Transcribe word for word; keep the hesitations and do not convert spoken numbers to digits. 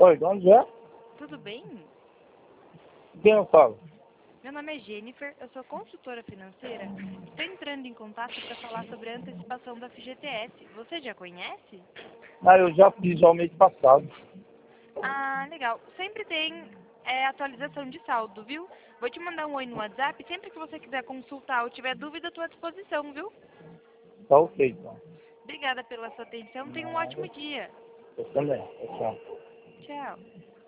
Oi, de onde é? Tudo bem? Quem eu falo? Meu nome é Jennifer, eu sou consultora financeira. Estou entrando em contato para falar sobre a antecipação da F G T S. Você já conhece? Ah, eu já fiz já o mês passado. Ah, legal. Sempre tem é, atualização de saldo, viu? Vou te mandar um oi no WhatsApp. Sempre que você quiser consultar ou tiver dúvida, estou à disposição, viu? Tá ok, então. Obrigada pela sua atenção. Tenha um ótimo dia. Eu também. Tchau. Tchau.